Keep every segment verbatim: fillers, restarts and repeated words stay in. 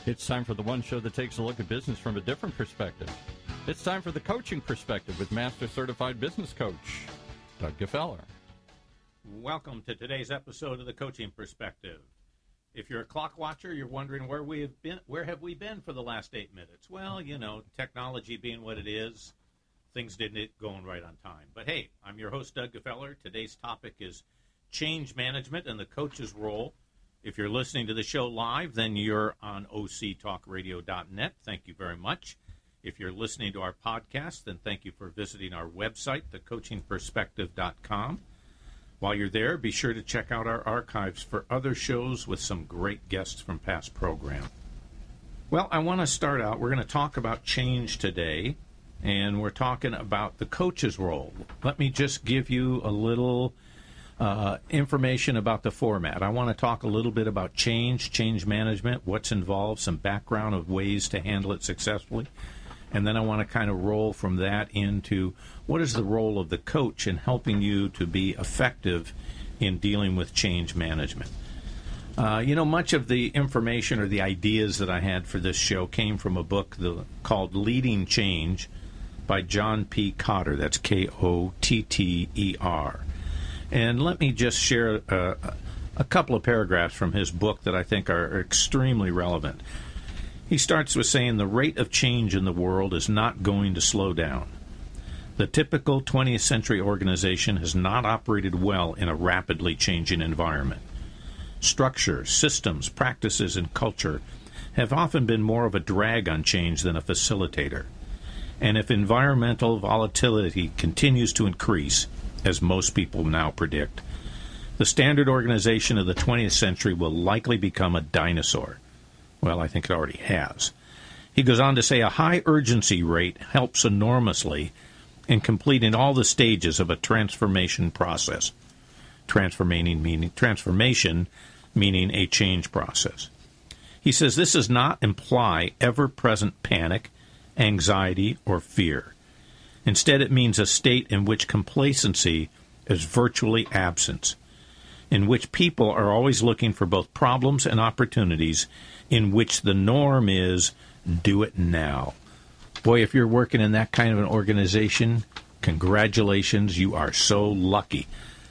It's time for the one show that takes a look at business from a different perspective. It's time for the Coaching Perspective with Master Certified Business Coach, Doug Gefeller. Welcome to today's episode of the Coaching Perspective. If you're a clock watcher, you're wondering where we have been, where have we been for the last eight minutes? Well, you know, technology being what it is, things didn't go right on time. But hey, I'm your host, Doug Gefeller. Today's topic is change management and the coach's role. If you're listening to the show live, then you're on O C talk radio dot net. Thank you very much. If you're listening to our podcast, then thank you for visiting our website, the coaching perspective dot com. While you're there, be sure to check out our archives for other shows with some great guests from past programs. Well, I want to start out, we're going to talk about change today, and we're talking about the coach's role. Let me just give you a little Uh, information about the format. I want to talk a little bit about change, change management, what's involved, some background of ways to handle it successfully, and then I want to kind of roll from that into what is the role of the coach in helping you to be effective in dealing with change management. Uh, you know, much of the information or the ideas that I had for this show came from a book the, called Leading Change by John P. Kotter. That's K O T T E R. And let me just share uh, a couple of paragraphs from his book that I think are extremely relevant. He starts with saying the rate of change in the world is not going to slow down. The typical twentieth century organization has not operated well in a rapidly changing environment. Structure, systems, practices, and culture have often been more of a drag on change than a facilitator. And if environmental volatility continues to increase, as most people now predict, the standard organization of the twentieth century will likely become a dinosaur. Well, I think it already has. He goes on to say a high urgency rate helps enormously in completing all the stages of a transformation process. Transformation meaning, transformation meaning a change process. He says this does not imply ever-present panic, anxiety, or fear. Instead, it means a state in which complacency is virtually absent, in which people are always looking for both problems and opportunities, in which the norm is do it now. Boy, if you're working in that kind of an organization, congratulations, you are so lucky.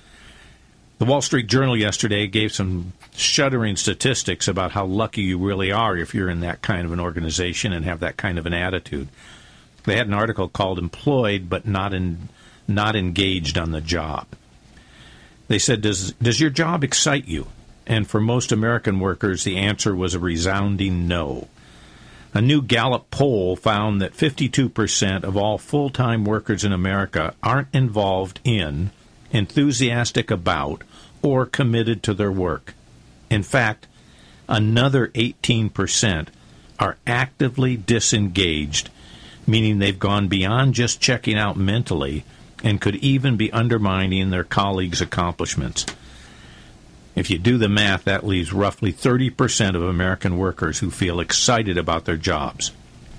The Wall Street Journal yesterday gave some shuddering statistics about how lucky you really are if you're in that kind of an organization and have that kind of an attitude. They had an article called Employed but not in, not engaged on the job. They said, does, does your job excite you? And for most American workers, the answer was a resounding no. A new Gallup poll found that fifty-two percent of all full-time workers in America aren't involved in, enthusiastic about, or committed to their work. In fact, another eighteen percent are actively disengaged, meaning they've gone beyond just checking out mentally and could even be undermining their colleagues' accomplishments. If you do the math, that leaves roughly thirty percent of American workers who feel excited about their jobs.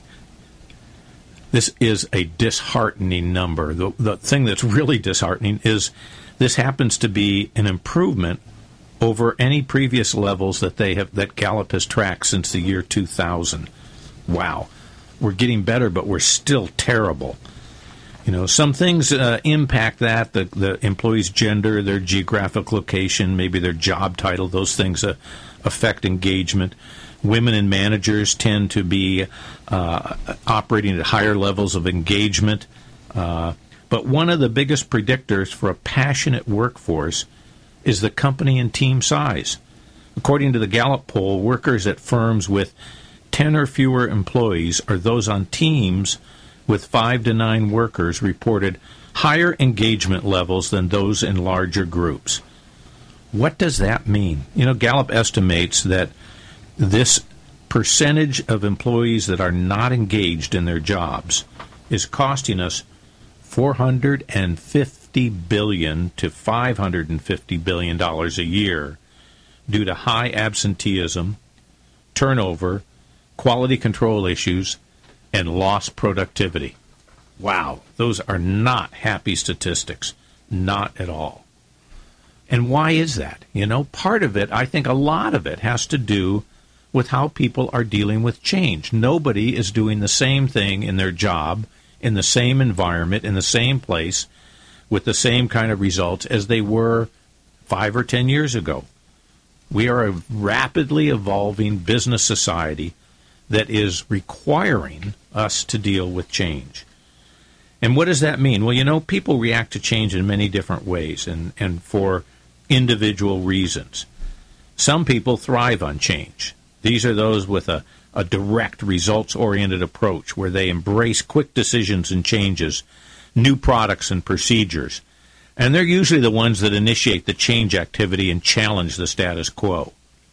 This is a disheartening number. The, the thing that's really disheartening is this happens to be an improvement over any previous levels that they have that Gallup has tracked since the year two thousand. Wow. We're getting better, but we're still terrible. You know, some things uh, impact that, the, the employee's gender, their geographic location, maybe their job title. Those things uh, affect engagement. Women and managers tend to be uh, operating at higher levels of engagement. Uh, but one of the biggest predictors for a passionate workforce is the company and team size. According to the Gallup poll, workers at firms with ten or fewer employees or those on teams with five to nine workers reported higher engagement levels than those in larger groups. What does that mean? You know, Gallup estimates that this percentage of employees that are not engaged in their jobs is costing us four hundred fifty billion dollars to five hundred fifty billion dollars a year due to high absenteeism, turnover, quality control issues, and lost productivity. Wow, those are not happy statistics. Not at all. And why is that? You know, part of it, I think a lot of it has to do with how people are dealing with change. Nobody is doing the same thing in their job, in the same environment, in the same place, with the same kind of results as they were five or ten years ago. We are a rapidly evolving business society that is requiring us to deal with change. And what does that mean? Well, you know, people react to change in many different ways and, and for individual reasons. Some people thrive on change. These are those with a, a direct, results-oriented approach where they embrace quick decisions and changes, new products and procedures. And they're usually the ones that initiate the change activity and challenge the status quo.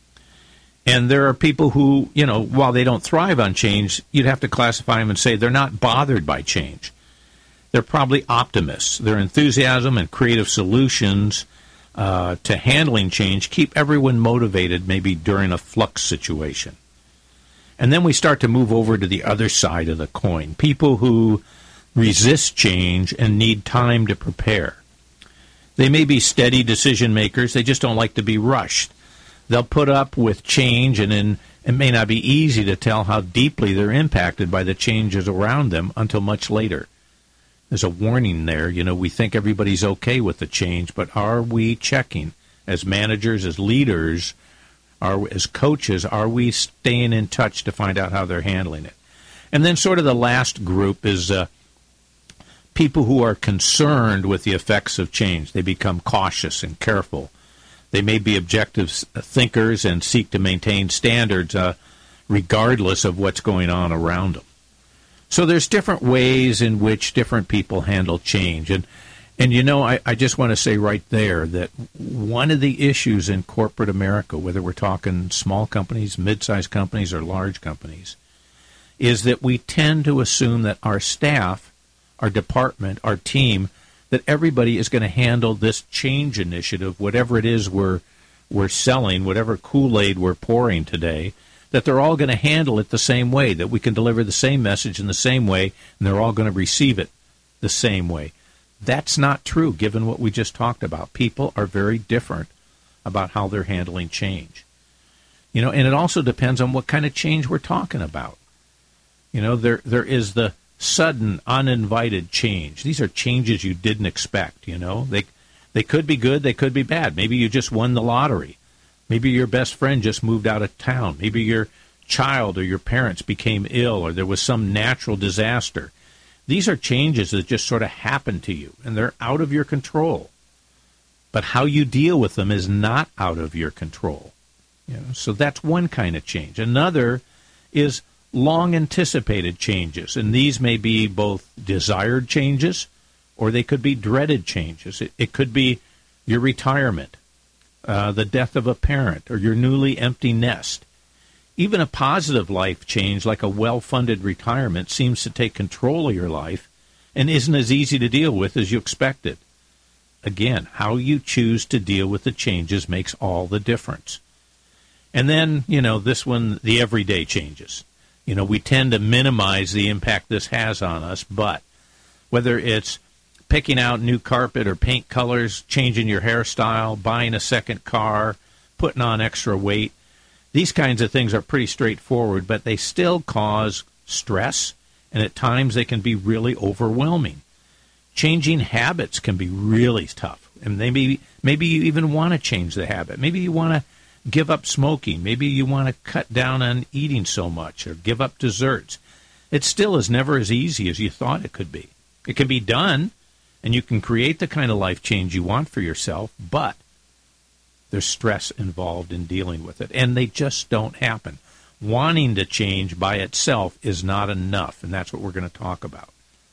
And there are people who, you know, while they don't thrive on change, you'd have to classify them and say they're not bothered by change. They're probably optimists. Their enthusiasm and creative solutions uh, to handling change keep everyone motivated maybe during a flux situation. And then we start to move over to the other side of the coin, people who resist change and need time to prepare. They may be steady decision makers. They just don't like to be rushed. They'll put up with change, and then it may not be easy to tell how deeply they're impacted by the changes around them until much later. There's a warning there. You know, we think everybody's okay with the change, but are we checking as managers, as leaders, are, as coaches, are we staying in touch to find out how they're handling it? And then sort of the last group is uh, people who are concerned with the effects of change. They become cautious and careful. They may be objective thinkers and seek to maintain standards uh, regardless of what's going on around them. So there's different ways in which different people handle change. And, and you know, I, I just want to say right there that one of the issues in corporate America, whether we're talking small companies, mid-sized companies, or large companies, is that we tend to assume that our staff, our department, our team, that everybody is going to handle this change initiative, whatever it is we're, we're selling, whatever Kool-Aid we're pouring today, that they're all going to handle it the same way, that we can deliver the same message in the same way, and they're all going to receive it the same way. That's not true, given what we just talked about. People are very different about how they're handling change. You know, and it also depends on what kind of change we're talking about. You know, there there is the sudden, uninvited change. These are changes you didn't expect, you know. They they could be good, they could be bad. Maybe you just won the lottery. Maybe your best friend just moved out of town. Maybe your child or your parents became ill, or there was some natural disaster. These are changes that just sort of happen to you, and they're out of your control. But how you deal with them is not out of your control. You know, so that's one kind of change. Another is long-anticipated changes, and these may be both desired changes or they could be dreaded changes. It, it could be your retirement, uh, the death of a parent, or your newly empty nest. Even a positive life change like a well-funded retirement seems to take control of your life and isn't as easy to deal with as you expected. Again, how you choose to deal with the changes makes all the difference. And then, you know, this one, the everyday changes. You know, we tend to minimize the impact this has on us, but whether it's picking out new carpet or paint colors, changing your hairstyle, buying a second car, putting on extra weight, these kinds of things are pretty straightforward, but they still cause stress, and at times they can be really overwhelming. Changing habits can be really tough, and maybe, maybe you even want to change the habit. Maybe you want to give up smoking. Maybe you want to cut down on eating so much or give up desserts. It still is never as easy as you thought it could be. It can be done, and you can create the kind of life change you want for yourself, but there's stress involved in dealing with it, and they just don't happen. Wanting to change by itself is not enough, and that's what we're going to talk about.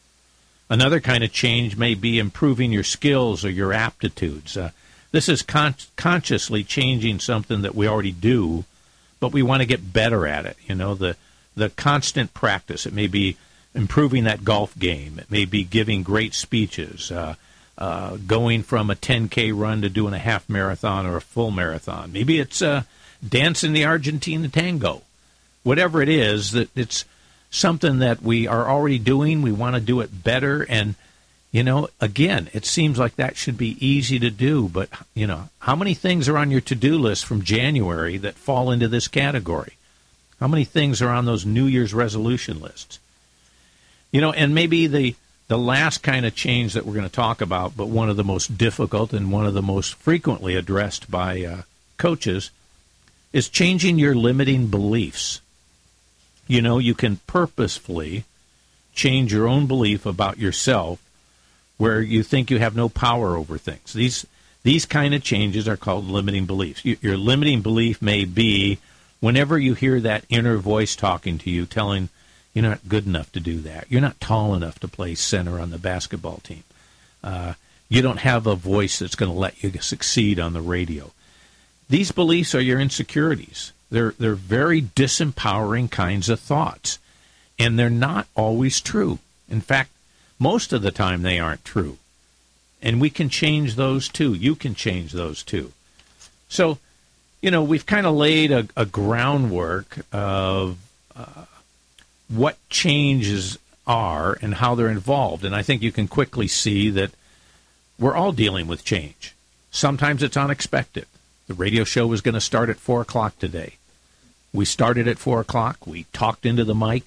Another kind of change may be improving your skills or your aptitudes. Uh, this is con- consciously changing something that we already do, but we want to get better at it. You know, the the constant practice. It may be improving that golf game. It may be giving great speeches, uh, uh, going from a ten K run to doing a half marathon or a full marathon. Maybe it's uh, dancing the Argentina tango. Whatever it is, that it's something that we are already doing. We want to do it better. And, you know, again, it seems like that should be easy to do. But, you know, how many things are on your to-do list from January that fall into this category? How many things are on those New Year's resolution lists? You know, and maybe the, the last kind of change that we're going to talk about, but one of the most difficult and one of the most frequently addressed by uh, coaches, is changing your limiting beliefs. You know, you can purposefully change your own belief about yourself where you think you have no power over things. These these kind of changes are called limiting beliefs. You, your limiting belief may be whenever you hear that inner voice talking to you, telling you're not good enough to do that. You're not tall enough to play center on the basketball team. Uh, you don't have a voice that's going to let you succeed on the radio. These beliefs are your insecurities. They're they're very disempowering kinds of thoughts, and they're not always true. In fact, most of the time they aren't true, and we can change those too. You can change those too. So, you know, we've kind of laid a, a groundwork of uh, what changes are and how they're involved, and I think you can quickly see that we're all dealing with change. Sometimes it's unexpected. The radio show was going to start at four o'clock today. We started at four o'clock. We talked into the mic,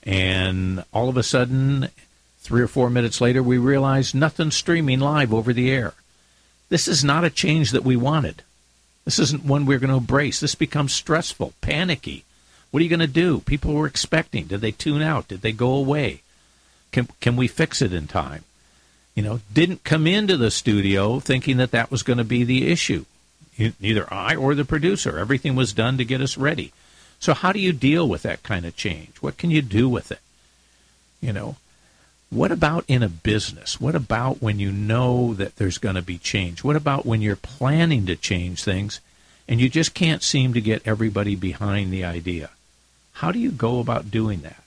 and all of a sudden, three or four minutes later, we realized nothing's streaming live over the air. This is not a change that we wanted. This isn't one we're going to embrace. This becomes stressful, panicky. What are you going to do? People were expecting. Did they tune out? Did they go away? Can can we fix it in time? You know, didn't come into the studio thinking that that was going to be the issue. Neither I or the producer. Everything was done to get us ready. So how do you deal with that kind of change? What can you do with it? You know, what about in a business? What about when you know that there's going to be change? What about when you're planning to change things and you just can't seem to get everybody behind the idea? How do you go about doing that?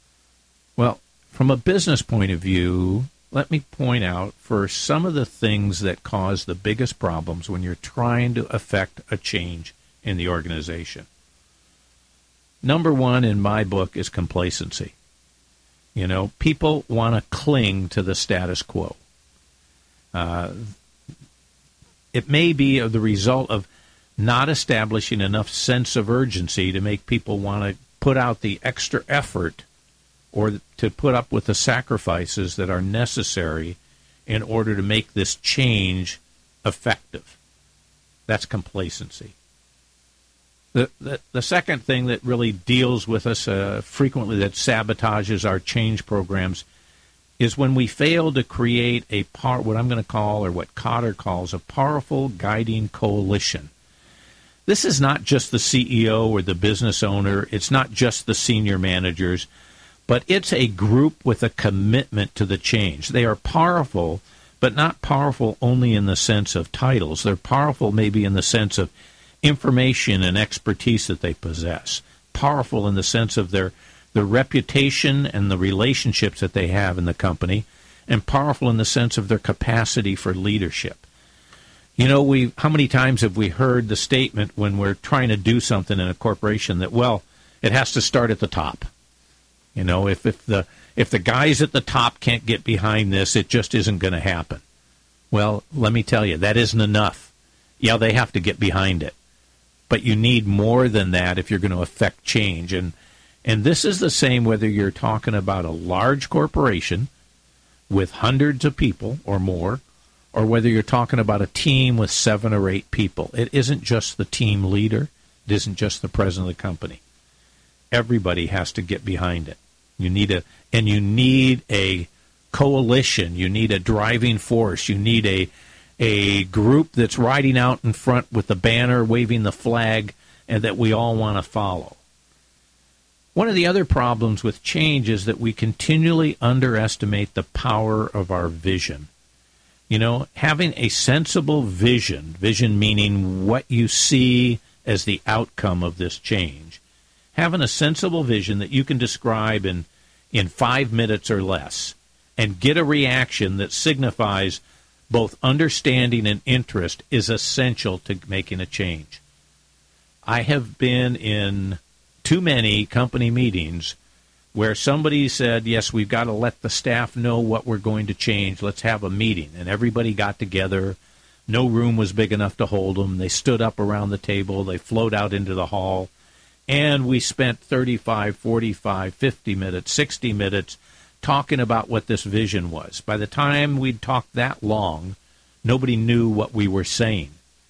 Well, from a business point of view, let me point out for some of the things that cause the biggest problems when you're trying to affect a change in the organization. Number one in my book is complacency. You know, people want to cling to the status quo. Uh, it may be the result of not establishing enough sense of urgency to make people want to put out the extra effort or to put up with the sacrifices that are necessary in order to make this change effective. That's complacency. The, the, the second thing that really deals with us uh, frequently, that sabotages our change programs, is when we fail to create a par, what I'm going to call, or what Kotter calls, a powerful guiding coalition. This is not just the C E O or the business owner. It's not just the senior managers, but it's a group with a commitment to the change. They are powerful, but not powerful only in the sense of titles. They're powerful maybe in the sense of information and expertise that they possess. Powerful in the sense of their, their reputation and the relationships that they have in the company, and powerful in the sense of their capacity for leadership. You know, we how many times have we heard the statement when we're trying to do something in a corporation that, well, it has to start at the top. You know, if, if the if the guys at the top can't get behind this, it just isn't going to happen. Well, let me tell you, that isn't enough. Yeah, they have to get behind it. But you need more than that if you're going to affect change. And and this is the same whether you're talking about a large corporation with hundreds of people or more, or whether you're talking about a team with seven or eight people. It isn't just the team leader. It isn't just the president of the company. Everybody has to get behind it. You need a, and you need a coalition. You need a driving force. You need a, a group that's riding out in front with the banner, waving the flag, and that we all want to follow. One of the other problems with change is that we continually underestimate the power of our vision. You know, having a sensible vision, vision meaning what you see as the outcome of this change, having a sensible vision that you can describe in, in five minutes or less and get a reaction that signifies both understanding and interest is essential to making a change. I have been in too many company meetings where somebody said, yes, we've got to let the staff know what we're going to change. Let's have a meeting. And everybody got together. No room was big enough to hold them. They stood up around the table. They flowed out into the hall. And we spent thirty-five, forty-five, fifty minutes, sixty minutes talking about what this vision was. By the time we'd talked that long, nobody knew what we were saying.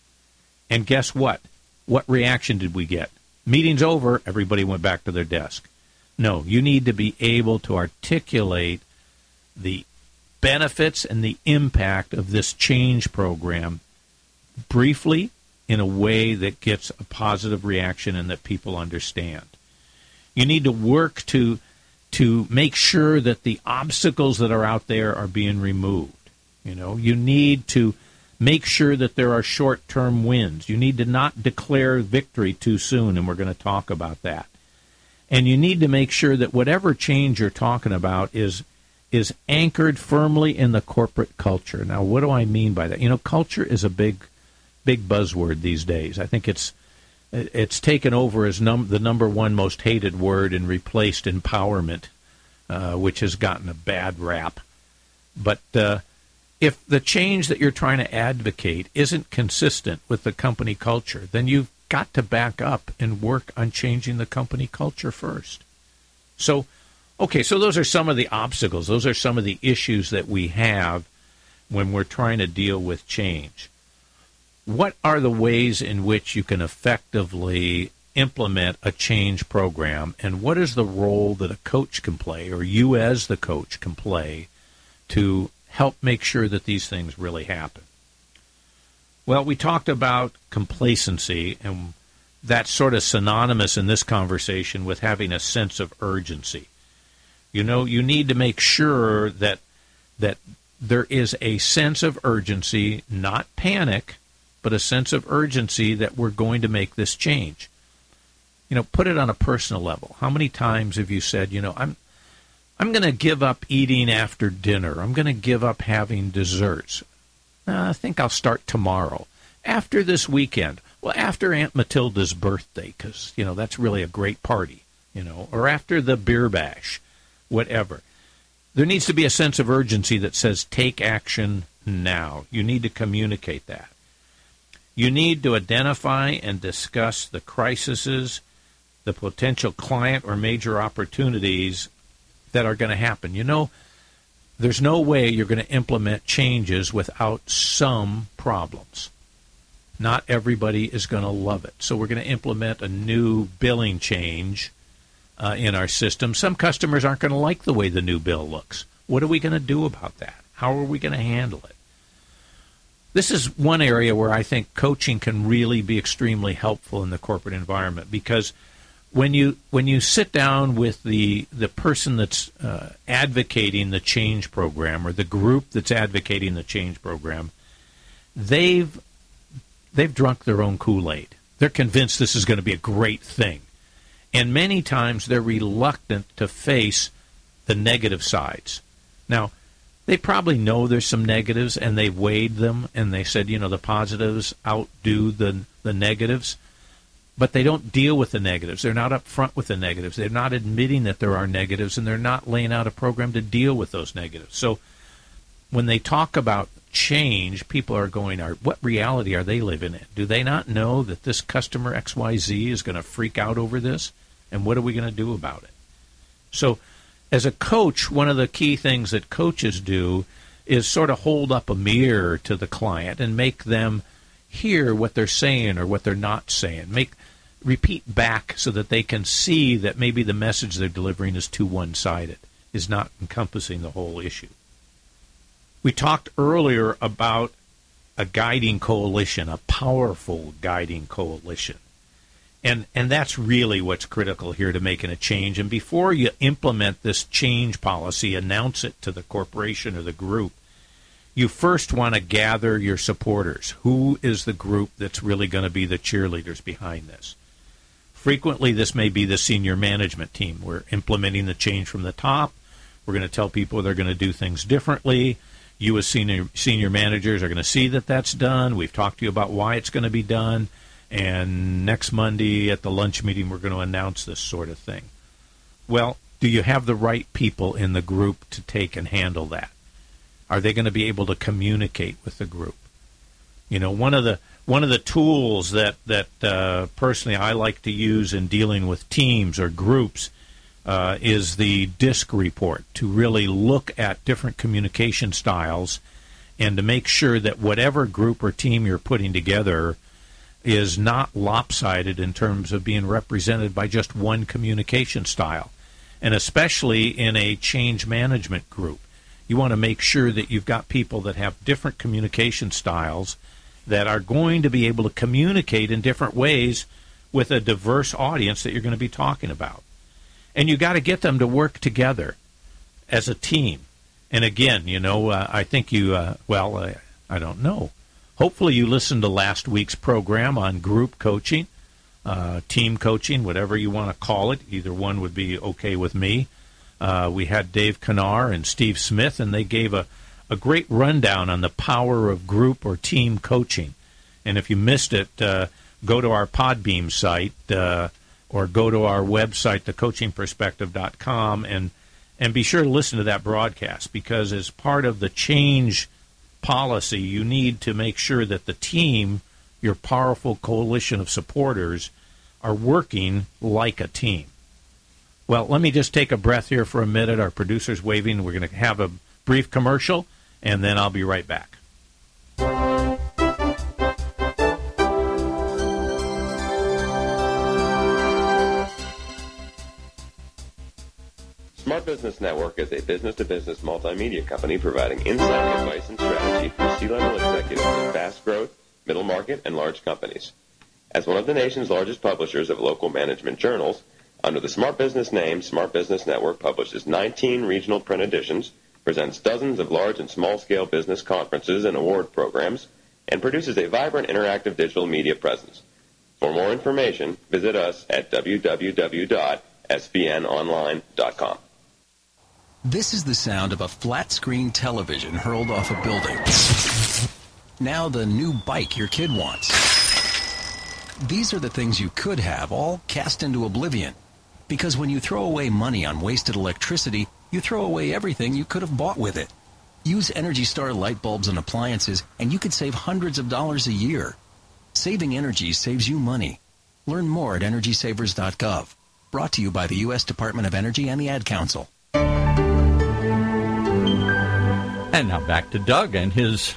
And guess what? What reaction did we get? Meeting's over, everybody went back to their desk. No, you need to be able to articulate the benefits and the impact of this change program briefly in a way that gets a positive reaction and that people understand. You need to work to to make sure that the obstacles that are out there are being removed. You know, you need to make sure that there are short-term wins. You need to not declare victory too soon, and we're going to talk about that. And you need to make sure that whatever change you're talking about is is anchored firmly in the corporate culture. Now, what do I mean by that? You know, culture is a big, big buzzword these days. I think it's it's taken over as num- the number one most hated word and replaced empowerment, uh, which has gotten a bad rap. But uh, if the change that you're trying to advocate isn't consistent with the company culture, then you've got to back up and work on changing the company culture first. So, okay, so those are some of the obstacles. Those are some of the issues that we have when we're trying to deal with change. What are the ways in which you can effectively implement a change program, and what is the role that a coach can play, or you as the coach can play, to help make sure that these things really happen? Well, we talked about complacency, and that's sort of synonymous in this conversation with having a sense of urgency. You know, you need to make sure that that there is a sense of urgency, not panic, but a sense of urgency that we're going to make this change. You know, put it on a personal level. How many times have you said, you know, I'm I'm going to give up eating after dinner. I'm going to give up having desserts. Uh, I think I'll start tomorrow. After this weekend. Well, after Aunt Matilda's birthday, because, you know, that's really a great party, you know, or after the beer bash, whatever. There needs to be a sense of urgency that says take action now. You need to communicate that. You need to identify and discuss the crises, the potential client or major opportunities that are going to happen. You know, there's no way you're going to implement changes without some problems. Not everybody is going to love it. So we're going to implement a new billing change uh, in our system. Some customers aren't going to like the way the new bill looks. What are we going to do about that? How are we going to handle it? This is one area where I think coaching can really be extremely helpful in the corporate environment, because when you when you sit down with the the person that's uh, advocating the change program, or the group that's advocating the change program, they've they've drunk their own Kool-Aid. They're convinced this is going to be a great thing, and many times they're reluctant to face the negative sides. Now, they probably know there's some negatives, and they've weighed them, and they said, you know, the positives outdo the the negatives, but they don't deal with the negatives. They're not up front with the negatives. They're not admitting that there are negatives, and they're not laying out a program to deal with those negatives. So when they talk about change, people are going, are, what reality are they living in? Do they not know that this customer X Y Z is going to freak out over this, and what are we going to do about it? So as a coach, one of the key things that coaches do is sort of hold up a mirror to the client and make them hear what they're saying or what they're not saying. Make repeat back so that they can see that maybe the message they're delivering is too one-sided, is not encompassing the whole issue. We talked earlier about a guiding coalition, a powerful guiding coalition. And and that's really what's critical here to making a change. And before you implement this change policy, announce it to the corporation or the group, you first want to gather your supporters. Who is the group that's really going to be the cheerleaders behind this? Frequently, this may be the senior management team. We're implementing the change from the top. We're going to tell people they're going to do things differently. You as senior, senior managers are going to see that that's done. We've talked to you about why it's going to be done. And next Monday at the lunch meeting, we're going to announce this sort of thing. Well, do you have the right people in the group to take and handle that? Are they going to be able to communicate with the group? You know, one of the one of the tools that, that uh, personally I like to use in dealing with teams or groups uh, is the DISC report, to really look at different communication styles and to make sure that whatever group or team you're putting together is not lopsided in terms of being represented by just one communication style. And especially in a change management group, you want to make sure that you've got people that have different communication styles that are going to be able to communicate in different ways with a diverse audience that you're going to be talking about. And you got to get them to work together as a team. And again, you know, uh, I think you, uh, well, uh, I don't know. Hopefully you listened to last week's program on group coaching, uh, team coaching, whatever you want to call it. Either one would be okay with me. Uh, we had Dave Kanar and Steve Smith, and they gave a, a great rundown on the power of group or team coaching. And if you missed it, uh, go to our Podbeam site uh, or go to our website, the coaching perspective dot com, and And be sure to listen to that broadcast, because as part of the change policy, you need to make sure that the team, your powerful coalition of supporters, are working like a team. Well, let me just take a breath here for a minute. Our producer's waving. We're going to have a brief commercial, and then I'll be right back. Smart Business Network is a business-to-business multimedia company providing insight, advice, and strategy for C-level executives in fast-growth, middle-market, and large companies. As one of the nation's largest publishers of local management journals, under the Smart Business name, Smart Business Network publishes nineteen regional print editions, presents dozens of large and small-scale business conferences and award programs, and produces a vibrant interactive digital media presence. For more information, visit us at w w w dot s b n online dot com. This is the sound of a flat-screen television hurled off a building. Now the new bike your kid wants. These are the things you could have, all cast into oblivion. Because when you throw away money on wasted electricity, you throw away everything you could have bought with it. Use Energy Star light bulbs and appliances, and you could save hundreds of dollars a year. Saving energy saves you money. Learn more at energy savers dot gov. Brought to you by the U S Department of Energy and the Ad Council. And now back to Doug and his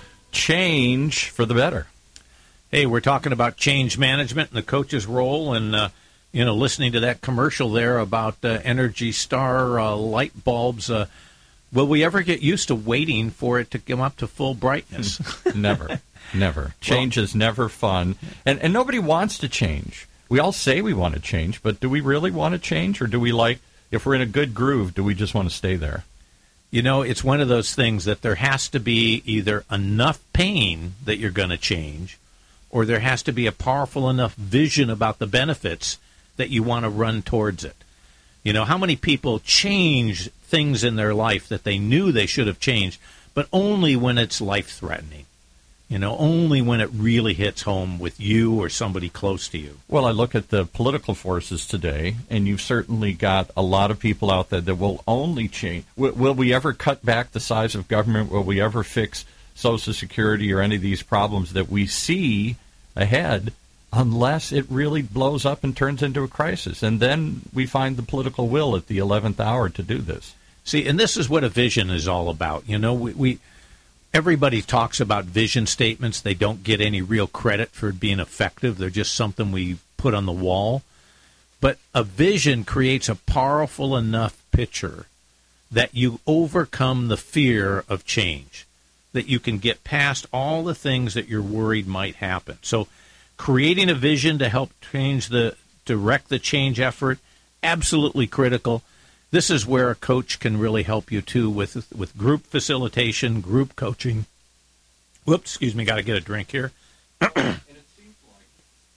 change for the better. Hey, we're talking about change management and the coach's role, and uh, you know, listening to that commercial there about uh, Energy Star uh, light bulbs. Uh, will we ever get used to waiting for it to come up to full brightness? Never, never. Change well, is never fun, and and nobody wants to change. We all say we want to change, but do we really want to change, or do we, like, if we're in a good groove, do we just want to stay there? You know, it's one of those things that there has to be either enough pain that you're going to change, or there has to be a powerful enough vision about the benefits that you want to run towards it. You know, how many people change things in their life that they knew they should have changed, but only when it's life-threatening? You know, only when it really hits home with you or somebody close to you. Well, I look at the political forces today, and you've certainly got a lot of people out there that will only change. Will, will we ever cut back the size of government? Will we ever fix Social Security or any of these problems that we see ahead unless it really blows up and turns into a crisis? And then we find the political will at the eleventh hour to do this. See, and this is what a vision is all about. You know, we... we Everybody talks about vision statements. They don't get any real credit for being effective. They're just something we put on the wall. But a vision creates a powerful enough picture that you overcome the fear of change, that you can get past all the things that you're worried might happen. So creating a vision to help change the, direct the change effort, absolutely critical. This is where a coach can really help you, too, with with group facilitation, group coaching. Whoops, excuse me, got to get a drink here. And it seems like,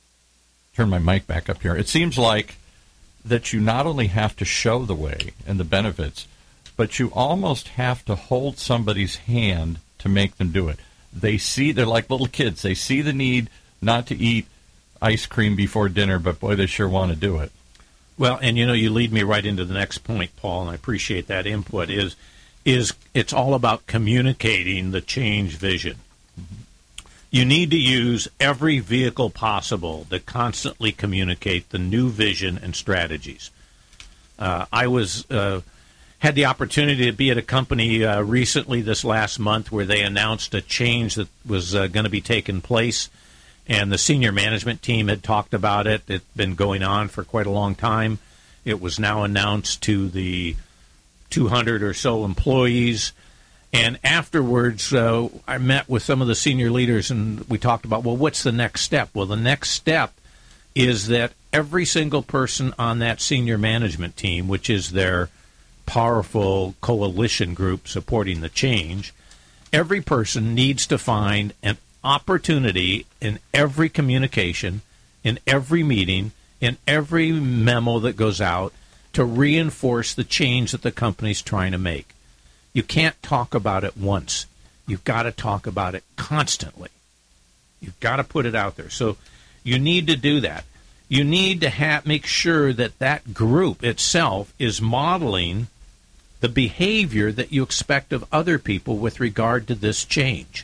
turn my mic back up here. It seems like that you not only have to show the way and the benefits, but you almost have to hold somebody's hand to make them do it. They see, they're like little kids. They see the need not to eat ice cream before dinner, but boy, they sure want to do it. Well, and you know, you lead me right into the next point, Paul, and I appreciate that input, is is it's all about communicating the change vision. Mm-hmm. You need to use every vehicle possible to constantly communicate the new vision and strategies. Uh, I was uh, had the opportunity to be at a company uh, recently this last month where they announced a change that was uh, going to be taking place, and the senior management team had talked about it. It's been going on for quite a long time. It was now announced to the two hundred or so employees. And afterwards, uh, I met with some of the senior leaders, and we talked about, well, what's the next step? Well, the next step is that every single person on that senior management team, which is their powerful coalition group supporting the change, every person needs to find an opportunity in every communication, in every meeting, in every memo that goes out to reinforce the change that the company's trying to make. You can't talk about it once. You've got to talk about it constantly. You've got to put it out there. So you need to do that. You need to ha- make sure that that group itself is modeling the behavior that you expect of other people with regard to this change.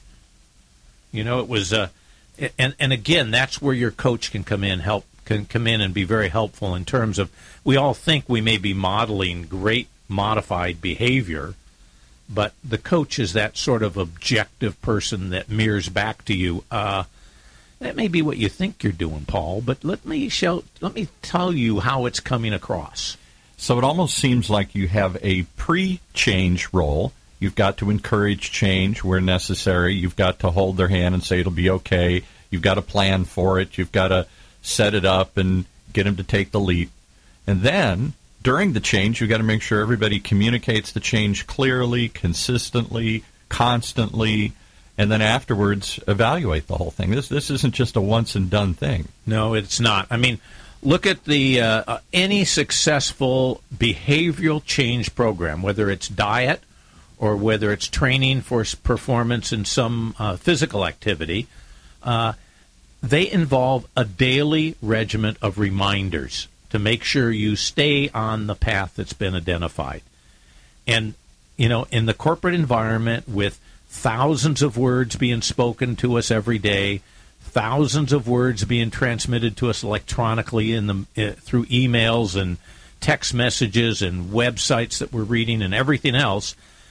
You know, it was, uh, and and again, that's where your coach can come in, help can come in and be very helpful in terms of, we all think we may be modeling great modified behavior, but the coach is that sort of objective person that mirrors back to you. Uh, that may be what you think you're doing, Paul, but let me show, let me tell you how it's coming across. So it almost seems like you have a pre-change role. You've got to encourage change where necessary. You've got to hold their hand and say it'll be okay. You've got to plan for it. You've got to set it up and get them to take the leap. And then during the change, you've got to make sure everybody communicates the change clearly, consistently, constantly, and then afterwards evaluate the whole thing. This this isn't just a once-and-done thing. No, it's not. I mean, look at the uh, uh, any successful behavioral change program, whether it's diet or whether it's training for performance in some uh, physical activity, uh, they involve a daily regimen of reminders to make sure you stay on the path that's been identified. And, you know, in the corporate environment with thousands of words being spoken to us every day, thousands of words being transmitted to us electronically in the uh, through emails and text messages and websites that we're reading and everything else,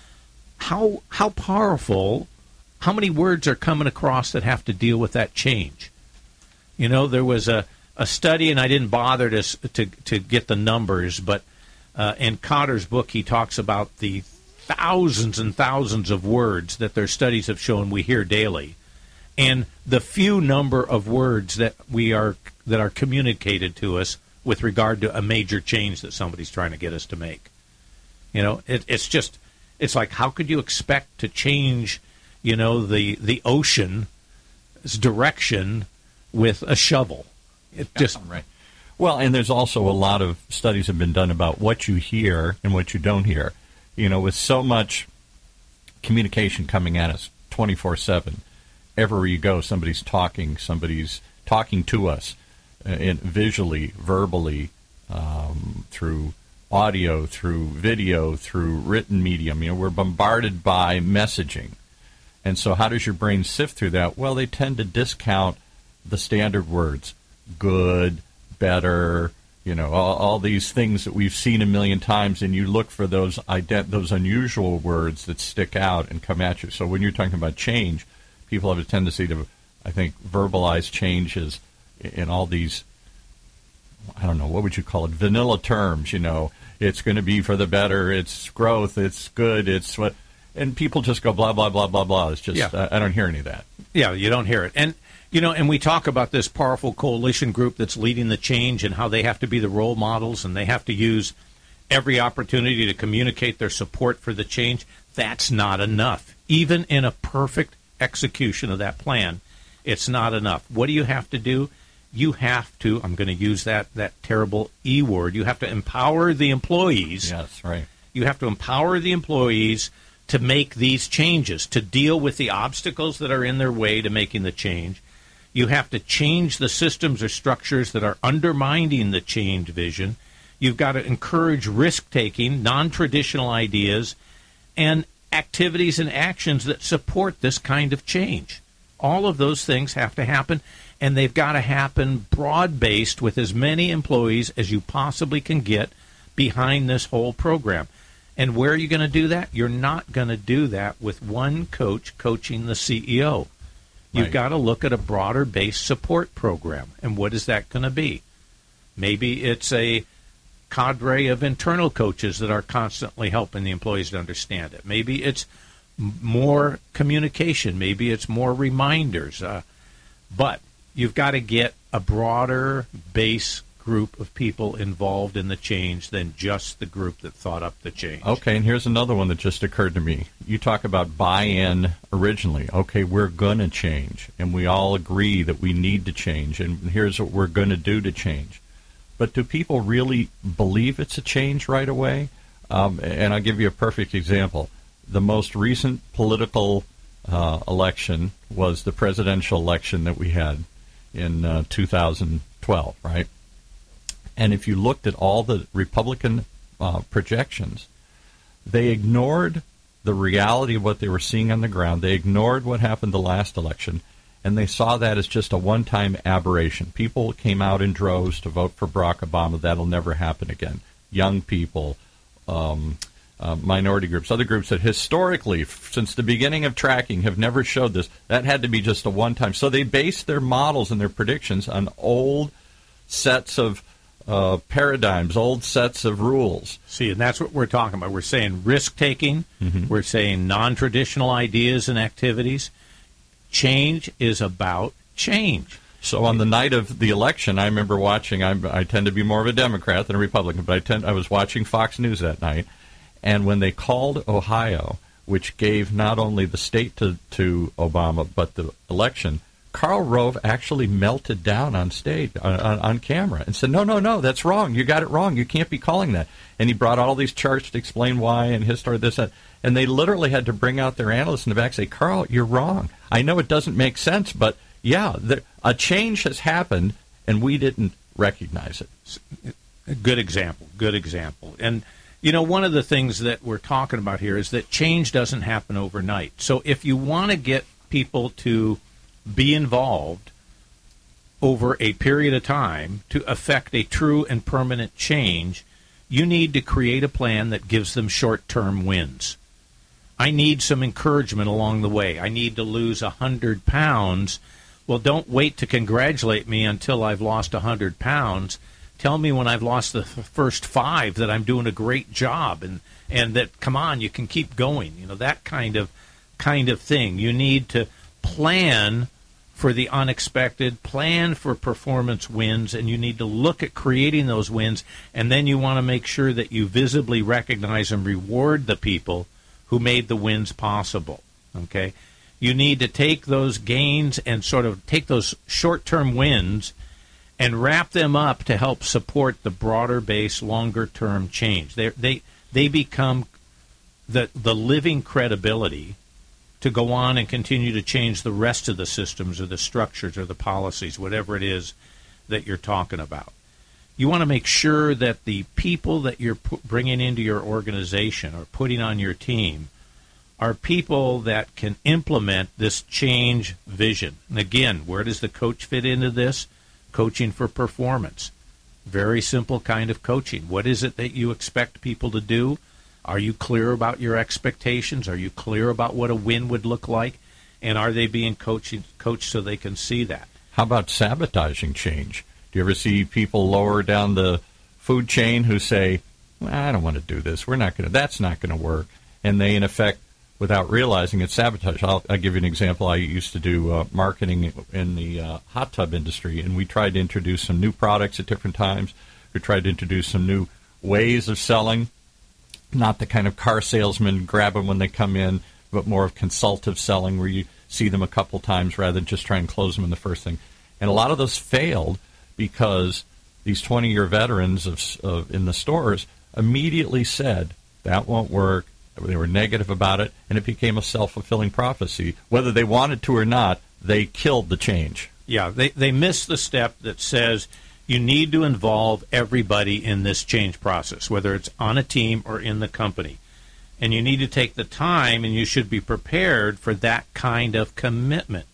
how how powerful, how many words are coming across that have to deal with that change? You know, there was a A study, and I didn't bother to to, to get the numbers, but uh, in Kotter's book, he talks about the thousands and thousands of words that their studies have shown we hear daily, and the few number of words that we are that are communicated to us with regard to a major change that somebody's trying to get us to make. You know, it, it's just it's like, how could you expect to change, you know, the the ocean's direction with a shovel? It just right. Well, and there's also a lot of studies have been done about what you hear and what you don't hear. You know, with so much communication coming at us twenty-four seven, everywhere you go, somebody's talking, somebody's talking to us uh, in visually, verbally, um, through audio, through video, through written medium. You know, we're bombarded by messaging. And so how does your brain sift through that? Well, they tend to discount the standard words. Good, better, you know, all, all these things that we've seen a million times, and you look for those ident- those unusual words that stick out and come at you. So when you're talking about change, people have a tendency to, I think, verbalize changes in all these, I don't know, what would you call it, vanilla terms, you know, it's going to be for the better, it's growth, it's good, it's what, and people just go blah, blah, blah, blah, blah. It's just, yeah. I, I don't hear any of that. Yeah, you don't hear it. And You know, and we talk about this powerful coalition group that's leading the change and how they have to be the role models and they have to use every opportunity to communicate their support for the change. That's not enough. Even in a perfect execution of that plan, it's not enough. What do you have to do? You have to, I'm going to use that, that terrible E word, you have to empower the employees. Yes, right. You have to empower the employees to make these changes, to deal with the obstacles that are in their way to making the change. You have to change the systems or structures that are undermining the change vision. You've got to encourage risk-taking, non-traditional ideas, and activities and actions that support this kind of change. All of those things have to happen, and they've got to happen broad-based with as many employees as you possibly can get behind this whole program. And where are you going to do that? You're not going to do that with one coach coaching the C E O. You've Right. got to look at a broader-based support program. And what is that going to be? Maybe it's a cadre of internal coaches that are constantly helping the employees to understand it. Maybe it's m- more communication. Maybe it's more reminders. Uh, but you've got to get a broader base group of people involved in the change than just the group that thought up the change. Okay, and here's another one that just occurred to me. You talk about buy-in originally. Okay, we're going to change, and we all agree that we need to change, and here's what we're going to do to change. But do people really believe it's a change right away? Um, and I'll give you a perfect example. The most recent political uh, election was the presidential election that we had in uh, two thousand twelve, right? And if you looked at all the Republican uh, projections, they ignored the reality of what they were seeing on the ground. They ignored what happened the last election, and they saw that as just a one-time aberration. People came out in droves to vote for Barack Obama. That'll never happen again. Young people, um, uh, minority groups, other groups that historically, f- since the beginning of tracking, have never showed this. That had to be just a one-time. So they based their models and their predictions on old sets of Uh, paradigms, old sets of rules. See, and that's what we're talking about. We're saying risk-taking. Mm-hmm. We're saying non-traditional ideas and activities. Change is about change. So on the night of the election, I remember watching, I'm, I tend to be more of a Democrat than a Republican, but I, tend, I was watching Fox News that night, and when they called Ohio, which gave not only the state to, to Obama, but the election, Karl Rove actually melted down on stage, on, on, on camera, and said, no, no, no, that's wrong. You got it wrong. You can't be calling that. And he brought all these charts to explain why and his story, this, that. And they literally had to bring out their analysts in the back and say, Karl, you're wrong. I know it doesn't make sense, but, yeah, the, a change has happened, and we didn't recognize it. Good example. Good example. And, you know, one of the things that we're talking about here is that change doesn't happen overnight. So if you want to get people to be involved over a period of time to affect a true and permanent change, you need to create a plan that gives them short-term wins. I need some encouragement along the way. I need to lose one hundred pounds. Well, don't wait to congratulate me until I've lost one hundred pounds. Tell me when I've lost the f- first five that I'm doing a great job and, and that, come on, you can keep going. You know, that kind of kind of thing. You need to plan for the unexpected, plan for performance wins, and you need to look at creating those wins, and then you want to make sure that you visibly recognize and reward the people who made the wins possible, okay? You need to take those gains and sort of take those short-term wins and wrap them up to help support the broader base, longer-term change. They they they become the the living credibility to go on and continue to change the rest of the systems or the structures or the policies, whatever it is that you're talking about. You want to make sure that the people that you're pu- bringing into your organization or putting on your team are people that can implement this change vision. And again, where does the coach fit into this? Coaching for performance. Very simple kind of coaching. What is it that you expect people to do? Are you clear about your expectations? Are you clear about what a win would look like? And are they being coached, coached so they can see that? How about sabotaging change? Do you ever see people lower down the food chain who say, well, I don't want to do this. We're not going to, that's not going to work. And they, in effect, without realizing it, sabotage. I'll, I'll give you an example. I used to do uh, marketing in the uh, hot tub industry, and we tried to introduce some new products at different times. We tried to introduce some new ways of selling. Not the kind of car salesman grab them when they come in, but more of consultative selling where you see them a couple times rather than just try and close them in the first thing. And a lot of those failed because these twenty-year veterans of, of in the stores immediately said, that won't work. They were negative about it, and it became a self-fulfilling prophecy. Whether they wanted to or not, they killed the change. Yeah, they, they missed the step that says you need to involve everybody in this change process, whether it's on a team or in the company. And you need to take the time, and you should be prepared for that kind of commitment.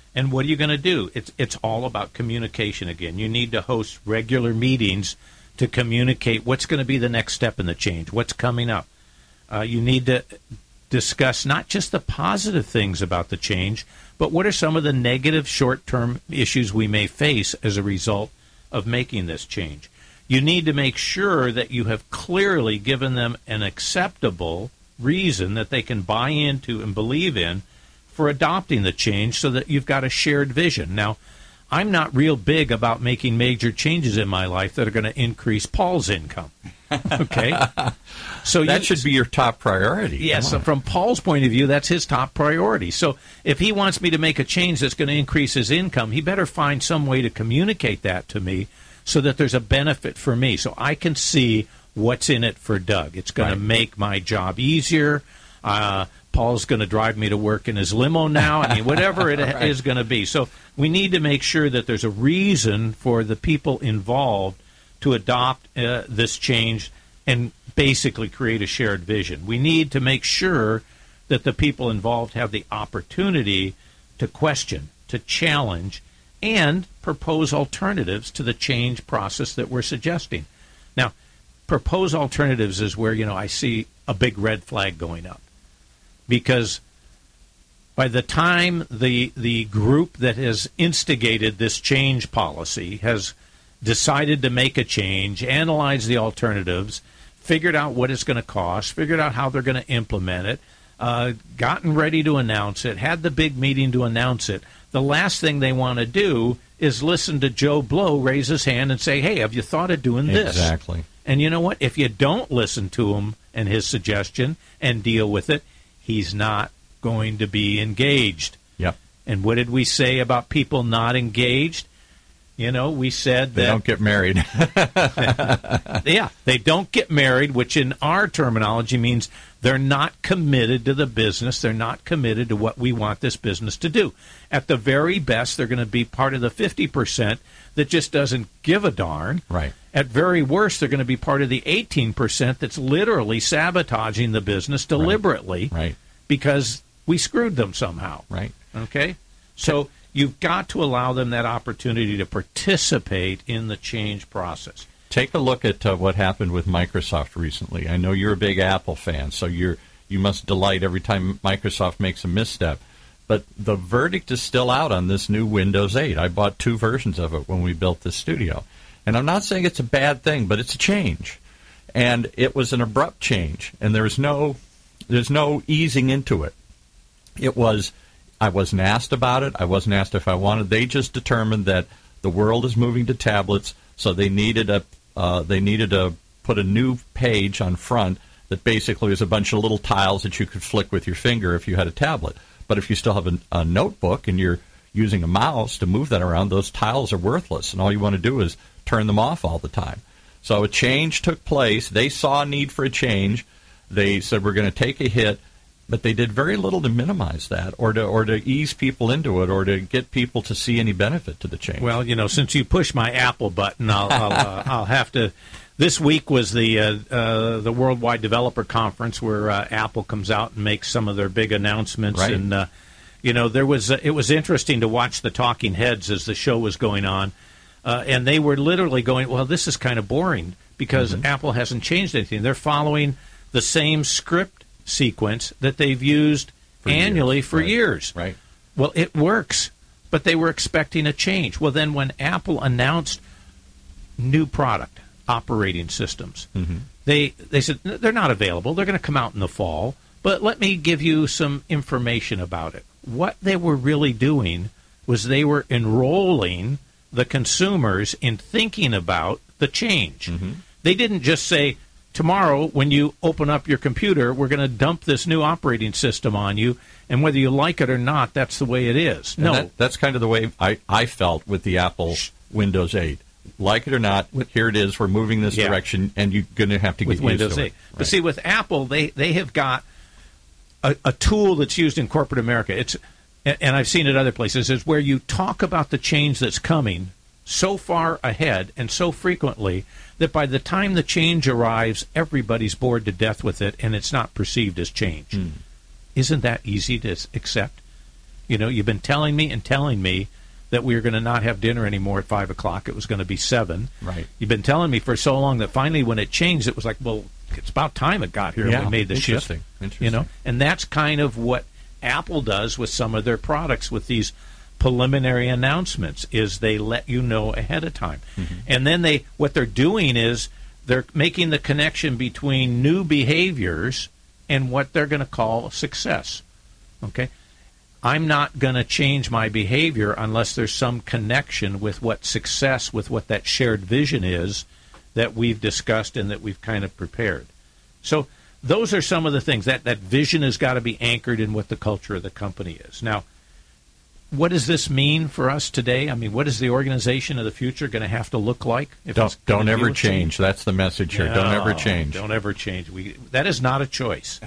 And what are you going to do? It's it's all about communication again. You need to host regular meetings to communicate what's going to be the next step in the change, what's coming up. Uh, you need to discuss not just the positive things about the change, but what are some of the negative short-term issues we may face as a result of making this change. You need to make sure that you have clearly given them an acceptable reason that they can buy into and believe in for adopting the change so that you've got a shared vision. Now, I'm not real big about making major changes in my life that are going to increase Paul's income. Okay? So that you, should be your top priority. Yes, so from Paul's point of view, that's his top priority. So if he wants me to make a change that's going to increase his income, he better find some way to communicate that to me so that there's a benefit for me, so I can see what's in it for Doug. It's going right. to make my job easier. Uh, Paul's going to drive me to work in his limo now. I mean, whatever it right. is going to be. So we need to make sure that there's a reason for the people involved to adopt uh, this change and basically create a shared vision. We need to make sure that the people involved have the opportunity to question, to challenge, and propose alternatives to the change process that we're suggesting. Now, propose alternatives is where, you know, I see a big red flag going up. Because by the time the the group that has instigated this change policy has decided to make a change, analyzed the alternatives, figured out what it's going to cost, figured out how they're going to implement it, uh, gotten ready to announce it, had the big meeting to announce it, the last thing they want to do is listen to Joe Blow raise his hand and say, hey, have you thought of doing this? Exactly. And you know what? If you don't listen to him and his suggestion and deal with it, he's not going to be engaged. Yep. And what did we say about people not engaged? You know, we said they that... They don't get married. Yeah, they don't get married, which in our terminology means they're not committed to the business. They're not committed to what we want this business to do. At the very best, they're going to be part of the fifty percent that just doesn't give a darn. Right. At very worst, they're going to be part of the eighteen percent that's literally sabotaging the business deliberately. Right. Right. Because we screwed them somehow. Right. Okay? So you've got to allow them that opportunity to participate in the change process. Take a look at uh, what happened with Microsoft recently. I know you're a big Apple fan, so you're you must delight every time Microsoft makes a misstep. But the verdict is still out on this new Windows eight. I bought two versions of it when we built this studio. And I'm not saying it's a bad thing, but it's a change. And it was an abrupt change, and there's no there's no easing into it. It was, I wasn't asked about it. I wasn't asked if I wanted. They just determined that the world is moving to tablets, so they needed a uh, they needed to put a new page on front that basically was a bunch of little tiles that you could flick with your finger if you had a tablet. But if you still have a, a notebook and you're using a mouse to move that around, those tiles are worthless, and all you want to do is turn them off all the time. So a change took place. They saw a need for a change. They said, we're going to take a hit, but they did very little to minimize that or to or to ease people into it or to get people to see any benefit to the change. Well, you know, since you pushed my Apple button, I'll I'll, uh, I'll have to. This week was the uh, uh, the Worldwide Developer Conference where uh, Apple comes out and makes some of their big announcements. Right. And, uh, you know, there was uh, it was interesting to watch the talking heads as the show was going on. Uh, and they were literally going, well, this is kind of boring because mm-hmm. Apple hasn't changed anything. They're following the same script sequence that they've used for annually years. for right. years. Right. Well, it works, but they were expecting a change. Well, then when Apple announced new product operating systems, mm-hmm. they they said they're not available. They're going to come out in the fall, but let me give you some information about it. What they were really doing was they were enrolling the consumers in thinking about the change. Mm-hmm. They didn't just say, tomorrow, when you open up your computer, we're going to dump this new operating system on you, and whether you like it or not, that's the way it is. And no. That, that's kind of the way I, I felt with the Apple Windows eight. Like it or not, here it is. We're moving this yeah. direction, and you're going to have to get with used Windows to eight. it. Right. But see, with Apple, they, they have got a, a tool that's used in corporate America. It's and I've seen it other places, is where you talk about the change that's coming so far ahead and so frequently that by the time the change arrives, everybody's bored to death with it, and it's not perceived as change. Mm. Isn't that easy to accept? You know, you've been telling me and telling me that we were going to not have dinner anymore at five o'clock. It was going to be seven. Right. You've been telling me for so long that finally when it changed, it was like, well, it's about time it got here yeah, and we made the shift. interesting. Interesting. You know, and that's kind of what Apple does with some of their products with these preliminary announcements, is they let you know ahead of time. Mm-hmm. And then they, what they're doing is they're making the connection between new behaviors and what they're going to call success. Okay? I'm not going to change my behavior unless there's some connection with what success, with what that shared vision is that we've discussed and that we've kind of prepared. So those are some of the things. That, that vision has got to be anchored in what the culture of the company is. Now, what does this mean for us today? I mean, what is the organization of the future going to have to look like? If don't don't ever change. change. That's the message here. No, don't ever change. Don't ever change. We, that is not a choice.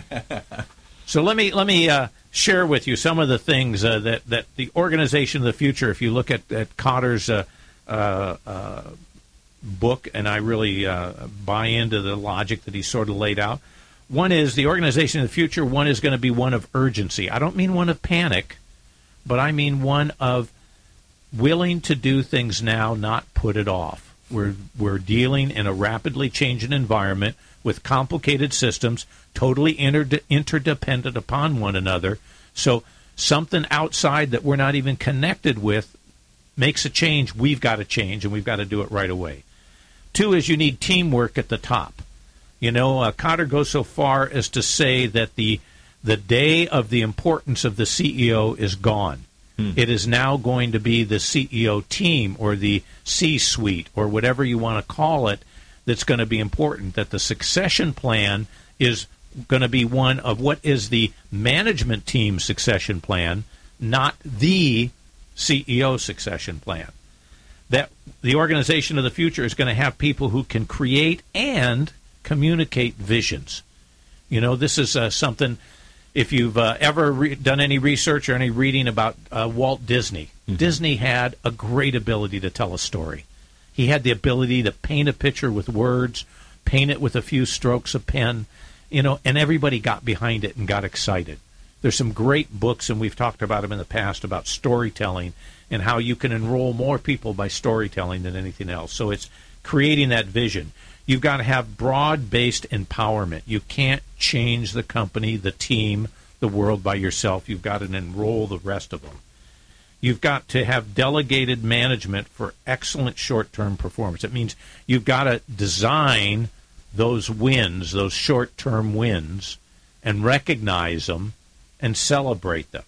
So let me let me uh, share with you some of the things uh, that, that the organization of the future, if you look at, at Kotter's uh, uh, uh, book, and I really uh, buy into the logic that he sort of laid out. One is the organization of the future, one is going to be one of urgency. I don't mean one of panic, but I mean one of willing to do things now, not put it off. We're, we're dealing in a rapidly changing environment with complicated systems, totally inter- interdependent upon one another. So something outside that we're not even connected with makes a change. We've got to change, and we've got to do it right away. Two is you need teamwork at the top. You know, uh, Kotter goes so far as to say that the the day of the importance of the C E O is gone. Hmm. It is now going to be the C E O team or the C-suite or whatever you want to call it that's going to be important, that the succession plan is going to be one of what is the management team succession plan, not the C E O succession plan. That the organization of the future is going to have people who can create and communicate visions. You know, this is uh, something, if you've uh, ever re- done any research or any reading about uh, Walt Disney, mm-hmm. Disney had a great ability to tell a story. He had the ability to paint a picture with words, paint it with a few strokes of pen, you know, and everybody got behind it and got excited. There's some great books, and we've talked about them in the past, about storytelling and how you can enroll more people by storytelling than anything else. So it's creating that vision. You've got to have broad-based empowerment. You can't change the company, the team, the world by yourself. You've got to enroll the rest of them. You've got to have delegated management for excellent short-term performance. It means you've got to design those wins, those short-term wins, and recognize them and celebrate them.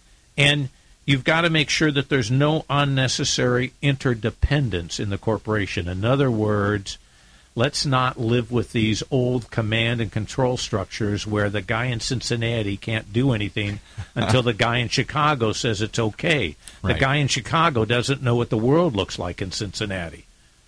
And you've got to make sure that there's no unnecessary interdependence in the corporation. In other words, let's not live with these old command and control structures where the guy in Cincinnati can't do anything until the guy in Chicago says it's okay. Right. The guy in Chicago doesn't know what the world looks like in Cincinnati.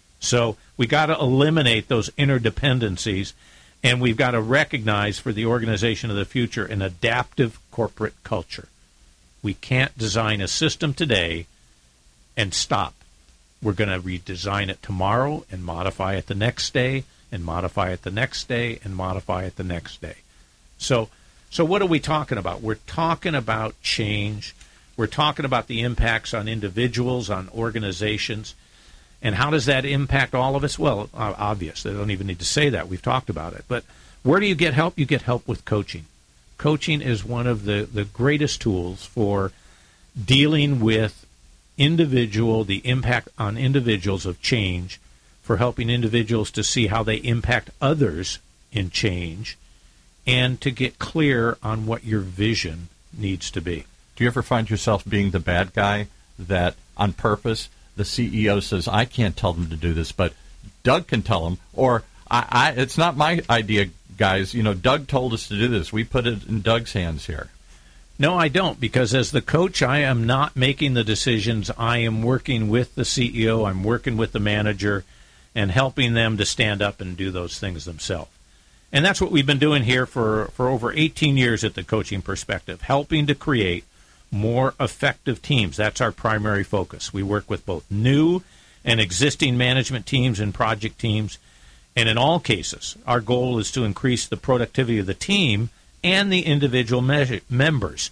So we got to eliminate those interdependencies, and we've got to recognize for the organization of the future an adaptive corporate culture. We can't design a system today and stop. We're going to redesign it tomorrow and modify it the next day and modify it the next day and modify it the next day. So, so what are we talking about? We're talking about change. We're talking about the impacts on individuals, on organizations. And how does that impact all of us? Well, obvious. They don't even need to say that. We've talked about it. But where do you get help? You get help with coaching. Coaching is one of the, the greatest tools for dealing with individual, the impact on individuals of change, for helping individuals to see how they impact others in change, and to get clear on what your vision needs to be. Do you ever find yourself being the bad guy that on purpose the C E O says, I can't tell them to do this, but Doug can tell them, or I, I, it's not my idea, guys. You know, Doug told us to do this. We put it in Doug's hands here. No, I don't, because as the coach, I am not making the decisions. I am working with the C E O. I'm working with the manager and helping them to stand up and do those things themselves. And that's what we've been doing here for, for over eighteen years at the Coaching Perspective, helping to create more effective teams. That's our primary focus. We work with both new and existing management teams and project teams. And in all cases, our goal is to increase the productivity of the team and the individual measure, members.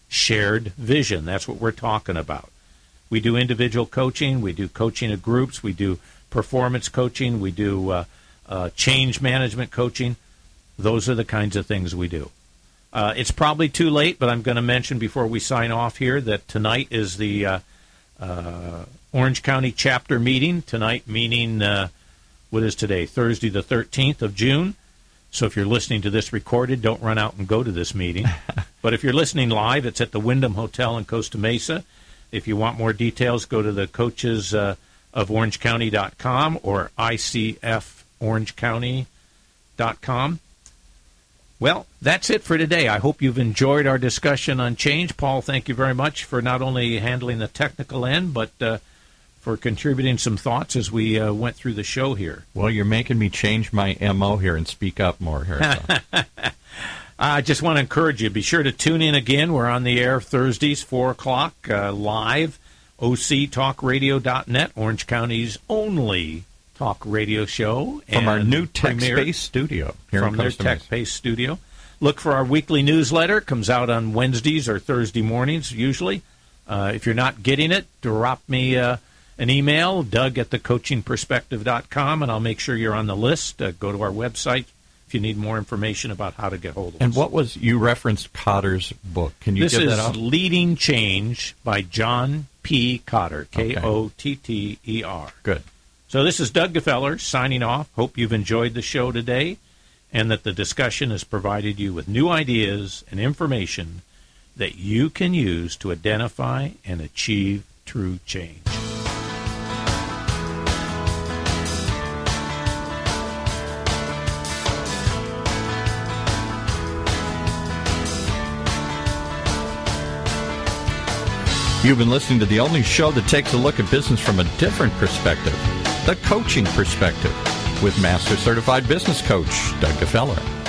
shared vision. That's what we're talking about. We do individual coaching. We do coaching of groups. We do performance coaching. We do uh, uh, change management coaching. Those are the kinds of things we do. Uh, it's probably too late, but I'm going to mention before we sign off here that tonight is the uh, uh, Orange County chapter meeting. Tonight meaning, uh, what is today? Thursday the thirteenth of June. So if you're listening to this recorded, don't run out and go to this meeting. But if you're listening live, it's at the Wyndham Hotel in Costa Mesa. If you want more details, go to the coaches uh, of orange county dot com or I C F orange county dot com. Well, that's it for today. I hope you've enjoyed our discussion on change. Paul, thank you very much for not only handling the technical end, but uh, for contributing some thoughts as we uh, went through the show here. Well, you're making me change my M O here and speak up more here. So. I just want to encourage you, be sure to tune in again. We're on the air Thursdays, four o'clock, uh, live, O C talk radio dot net, Orange County's only talk radio show. From our new premier- tech-based studio here From in their Costa Mesa. tech-based studio. Look for our weekly newsletter. It comes out on Wednesdays or Thursday mornings, usually. Uh, if you're not getting it, drop me uh, an email, Doug at the coaching perspective dot com, and I'll make sure you're on the list. Uh, go to our website if you need more information about how to get hold of us. And what was, you referenced Kotter's book. Can you this give is that out? Leading Change by John P. Kotter, K O T T E R. Good. So this is Doug Gefeller signing off. Hope you've enjoyed the show today and that the discussion has provided you with new ideas and information that you can use to identify and achieve true change. You've been listening to the only show that takes a look at business from a different perspective, the coaching perspective, with Master Certified Business Coach Doug Gefeller.